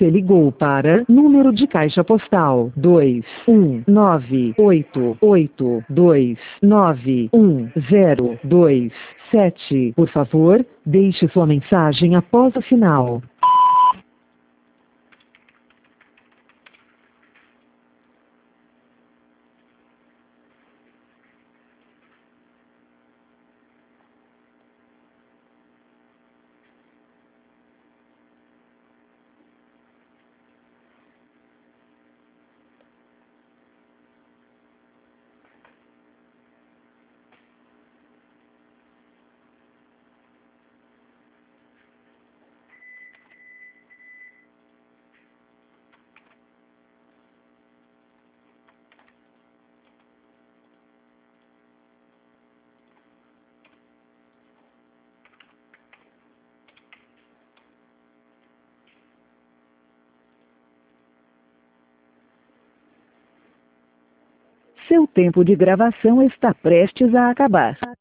Você ligou para número de caixa postal 21988291027. Por favor, deixe sua mensagem após o sinal. Seu tempo de gravação está prestes a acabar.